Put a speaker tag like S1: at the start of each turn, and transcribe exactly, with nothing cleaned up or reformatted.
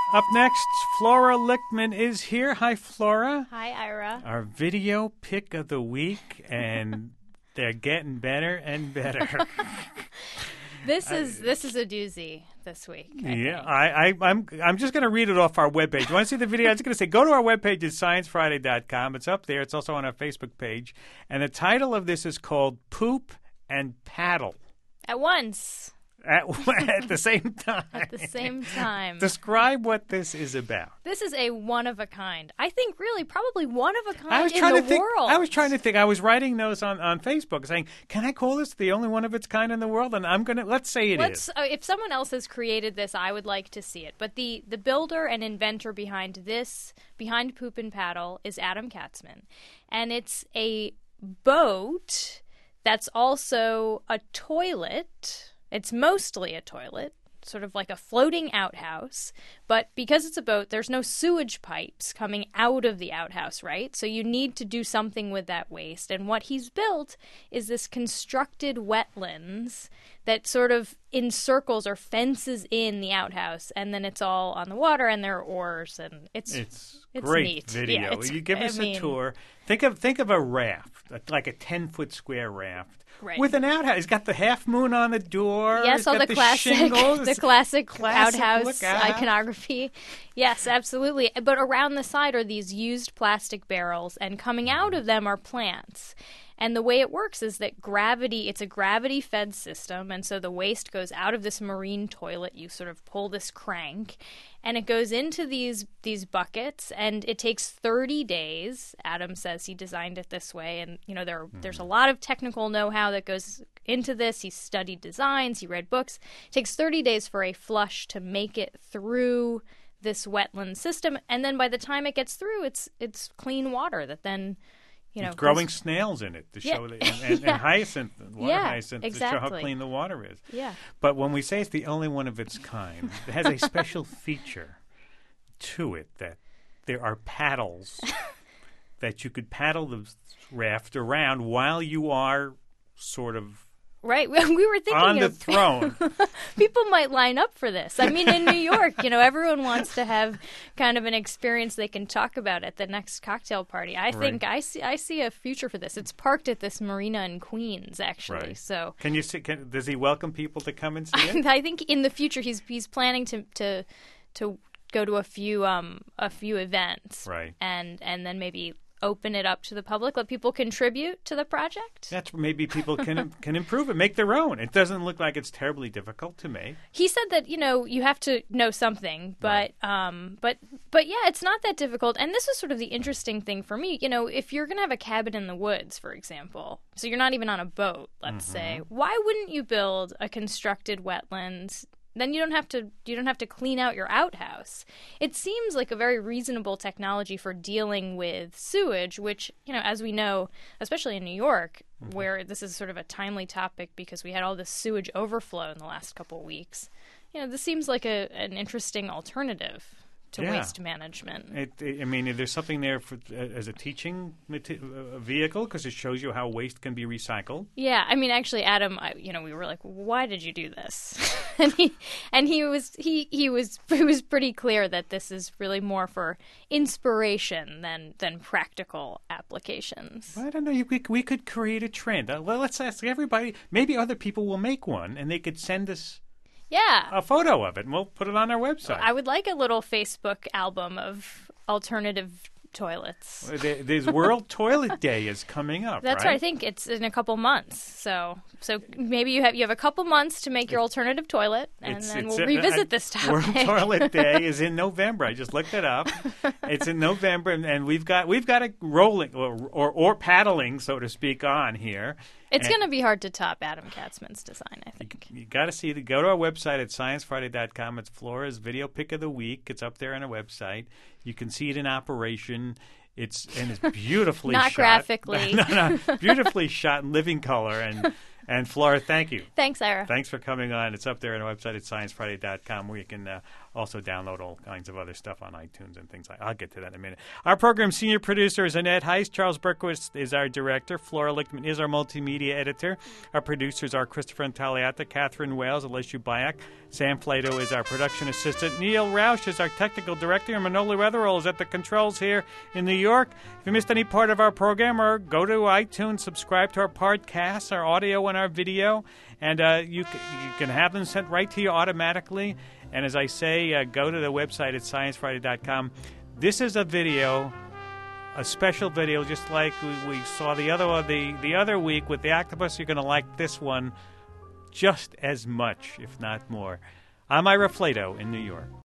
S1: Up next, Flora Lichtman is here. Hi, Flora.
S2: Hi, Ira.
S1: Our video pick of the week, and they're getting better and better.
S2: This is I, this is a doozy this week. I
S1: yeah, I, I, I'm I'm just going to read it off our webpage. You want to see the video? I was going to say, go to our webpage at science friday dot com. It's up there. It's also on our Facebook page. And the title of this is called Poop and Paddle.
S2: At once.
S1: At, at the same time.
S2: At the same time.
S1: Describe what this is about.
S2: This is a one-of-a-kind. I think really probably one-of-a-kind
S1: I was
S2: in
S1: trying
S2: the
S1: to think,
S2: world.
S1: I was trying to think. I was writing notes on, on Facebook saying, can I call this the only one of its kind in the world? And I'm going to, let's say it
S2: let's,
S1: is.
S2: Uh, if someone else has created this, I would like to see it. But the, the builder and inventor behind this, behind Poop and Paddle, is Adam Katzman. And it's a boat that's also a toilet. It's mostly a toilet, sort of like a floating outhouse. But because it's a boat, there's no sewage pipes coming out of the outhouse, right? So you need to do something with that waste. And what he's built is this constructed wetlands that sort of encircles or fences in the outhouse. And then it's all on the water, and there are oars. And it's
S1: It's,
S2: it's
S1: great
S2: neat.
S1: video.
S2: Yeah, it's,
S1: you give us
S2: I
S1: a
S2: mean,
S1: tour. Think of think of a raft, like a ten-foot square raft.
S2: Right.
S1: With an outhouse. He's got the half moon on the door.
S2: Yes,
S1: He's
S2: all
S1: got
S2: the,
S1: the
S2: classic,
S1: shingles.
S2: the classic,
S1: Classic
S2: outhouse
S1: look out.
S2: iconography. Yes, absolutely. But around the side are these used plastic barrels, and coming out of them are plants. And the way it works is that gravity, it's a gravity-fed system, and so the waste goes out of this marine toilet. You sort of pull this crank, and it goes into these these buckets, and it takes thirty days. Adam says he designed it this way, and you know there mm. there's a lot of technical know-how that goes into this. He studied designs, he read books. It takes thirty days for a flush to make it through this wetland system, and then by the time it gets through, it's it's clean water that then You know,
S1: it's growing snails in it to show
S2: yeah.
S1: that, and,
S2: yeah.
S1: and hyacinth, water
S2: yeah,
S1: hyacinth
S2: exactly.
S1: to show how clean the water is.
S2: Yeah.
S1: But when we say it's the only one of its kind, it has a special feature to it that there are paddles that you could paddle the raft around while you are sort of
S2: Right. We were thinking
S1: on the
S2: of,
S1: throne.
S2: People might line up for this. I mean, in New York, you know, everyone wants to have kind of an experience they can talk about at the next cocktail party. I think
S1: right.
S2: I see I see a future for this. It's parked at this marina in Queens, actually.
S1: Right.
S2: So
S1: can you see? Can, does he welcome people to come and see it?
S2: I think in the future he's he's planning to to to go to a few um a few events.
S1: Right.
S2: And and then maybe open it up to the public, let people contribute to the project.
S1: That's maybe people can can improve it, make their own. It doesn't look like it's terribly difficult to make.
S2: He said that, you know, you have to know something, but
S1: right.
S2: um but but yeah, it's not that difficult. And this is sort of the interesting thing for me. You know, if you're going to have a cabin in the woods, for example, so you're not even on a boat, let's mm-hmm. say, why wouldn't you build a constructed wetlands? Then you don't have to you don't have to clean out your outhouse. It seems like a very reasonable technology for dealing with sewage, which, you know, as we know, especially in New York, mm-hmm. where this is sort of a timely topic because we had all this sewage overflow in the last couple of weeks. You know, this seems like a an interesting alternative to
S1: yeah.
S2: waste management.
S1: It, it, I mean, there's something there for uh, as a teaching mati- uh, vehicle because it shows you how waste can be recycled.
S2: Yeah, I mean, actually, Adam, I, you know, we were like, "Why did you do this?" and he and he was he he was he was pretty clear that this is really more for inspiration than than practical applications.
S1: I don't know. You, we, we could create a trend. Uh, well, let's ask everybody. Maybe other people will make one, and they could send us.
S2: Yeah.
S1: A photo of it, and we'll put it on our website.
S2: I would like a little Facebook album of alternative toilets.
S1: There's World Toilet Day is coming up.
S2: That's
S1: right.
S2: right. I think it's in a couple months. So, so maybe you have you have a couple months to make your alternative toilet, and
S1: it's,
S2: then
S1: it's
S2: we'll
S1: a,
S2: revisit
S1: a,
S2: this topic.
S1: World Toilet Day is in November. I just looked it up. It's in November, and, and we've got we've got a rolling or, or or paddling, so to speak, on here.
S2: It's going to be hard to top Adam Katzman's design, I think.
S1: You, you got to see it. Go to our website at science friday dot com. It's Flora's video pick of the week. It's up there on our website. You can see it in operation. It's and it's beautifully
S2: Not
S1: shot.
S2: graphically.
S1: no, no, beautifully shot in living color and And Flora, thank you.
S2: Thanks, Ira.
S1: Thanks for coming on. It's up there on our website at science friday dot com, where you can uh, also download all kinds of other stuff on iTunes and things like that. I'll get to that in a minute. Our program senior producer is Annette Heist. Charles Berkowitz is our director. Flora Lichtman is our multimedia editor. Our producers are Christopher Intaliata, Catherine Wales, Alicia Bayak. Sam Flato is our production assistant. Neil Roush is our technical director. And Manoli Weatherall is at the controls here in New York. If you missed any part of our program, or go to iTunes, subscribe to our podcasts, our audio and our video, and uh, you, c- you can have them sent right to you automatically. And as I say, uh, go to the website at science friday dot com. This is a video, a special video, just like we, we saw the other uh, the, the other week with the octopus. You're going to like this one just as much, if not more. I'm Ira Flato in New York.